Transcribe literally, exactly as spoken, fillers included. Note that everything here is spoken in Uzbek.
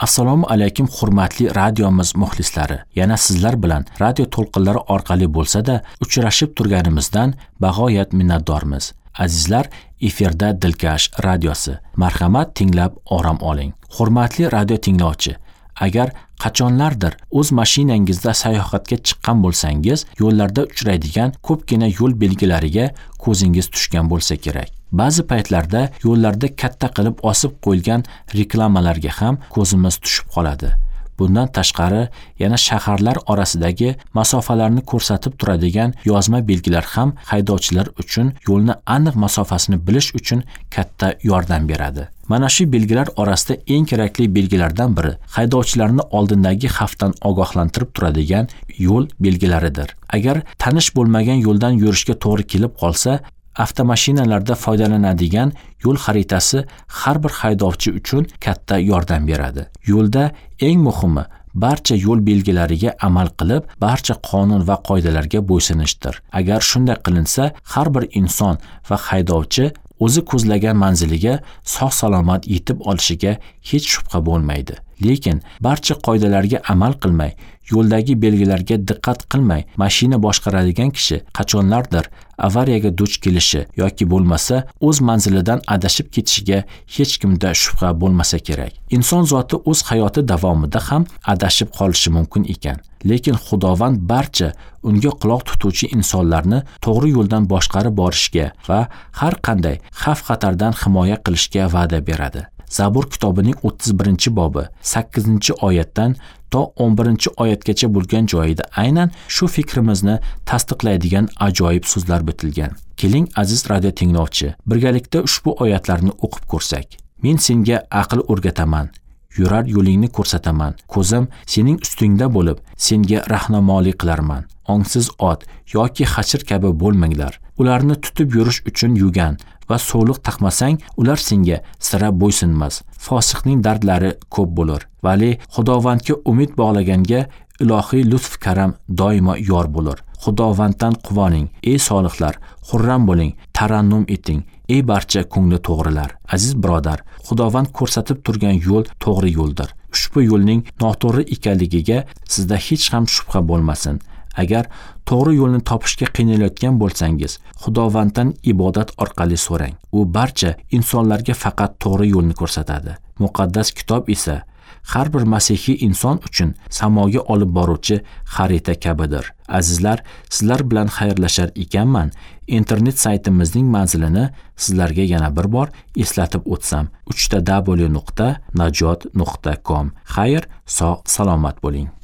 Assalomu alaykum hurmatli radiomiz muxlislari. Yana sizlar bilan radio to'lqinlari orqali bo'lsa-da uchrashib turganimizdan bag'oyat minnatdormiz. Azizlar, efirda Dilkash radiosi. Marhamat, tinglab orom oling. Hurmatli radio tinglovchi, agar qachonlardir o'z mashinangizda sayohatga chiqqan bo'lsangiz, yo'llarda uchraydigan ko'pgina yo'l belgilariga ko'zingiz tushgan bo'lsa kerak. Ba'zi paytlarda yo'llarda katta qilib osib qo'yilgan reklamalarga ham ko'zimiz tushib qoladi. Bundan tashqari, yana shaharlar orasidagi masofalarni ko'rsatib turadigan yozma belgilar ham haydovchilar uchun yo'lni aniq masofasini bilish uchun katta yordam beradi. Mana shu belgilar orasida eng kerakli belgilardan biri haydovchilarni oldindagi xavfdan ogohlantirib turadigan yo'l belgilaridir. Agar tanish bo'lmagan yo'ldan yurishga to'g'ri kelib qolsa, avtomashinalarda foydalanadigan yo'l xaritasi har bir haydovchi uchun katta yordam beradi. Yo'lda eng muhimi barcha yo'l belgilariga amal qilib, barcha qonun va qoidalarga bo'ysunishdir. Agar shunday qilinsa, har bir inson va haydovchi o'zi ko'zlagan manziliga sog'-salomat yetib olishiga hech shubha bo'lmaydi. Lekin barcha qoidalarga amal qilmay, yo'ldagi belgilarga diqqat qilmay, mashina boshqaradigan kishi qachonlardir avariyaga duch kelishi yoki bo'lmasa o'z manzilidan adashib ketishiga hech kimda shubha bo'lmasa kerak. Inson zoti o'z hayoti davomida ham adashib qolishi mumkin ekan. Lekin Xudovand barcha unga quloq tutuvchi insonlarni to'g'ri yo'ldan boshqarib borishga va har qanday xavf-xatardan himoya qilishga va'da beradi. Zabur kitobining o'ttiz birinchi bobi sakkizinchi oyatdan to o'n birinchi oyatgacha bo'lgan joyida aynan shu fikrimizni tasdiqlaydigan ajoyib so'zlar bitilgan. Keling aziz radio tinglovchi, birgalikda ushbu oyatlarni o'qib ko'rsak. Men senga aql o'rgataman, yurar yo'lingni ko'rsataman. Ko'zim sening ustingda bo'lib, senga rahnamolik qilarman. Ongsiz ot yoki xachir kabi bo'lmanglar. Ularni tutib yurish uchun yugan va so'liq taqmasang, ular senga sira bo'ysunmas. Fosiqning dardlari ko'p bo'lur. Vali Xudovandga umid bog'laganga ilohiy lutf karam doimo yor bo'lur. Xudovanddan quvoning, ey solihlar, xurram bo'ling, tarannum eting, ey barcha ko'ngli to'g'rilar. Aziz birodar, Xudovand ko'rsatib turgan yo'l to'g'ri yo'ldir. Ushbu yo'lning noto'g'ri ekanligiga sizda hech ham shubha bo'lmasin. Agar to'g'ri yo'lni topishga qiynalayotgan bo'lsangiz, Xudovanddan ibodat orqali so'rang. U barcha insonlarga faqat to'g'ri yo'lni ko'rsatadi. Muqaddas kitob esa har bir masihiy inson uchun samoga olib boruvchi xarita kabidir. Azizlar, sizlar bilan xayrlashar ekanman. Internet saytimizning manzilini sizlarga yana bir bor eslatib o'tsam, uch ta w nuqta najot nuqta com. Xayr, sog' salomat bo'ling.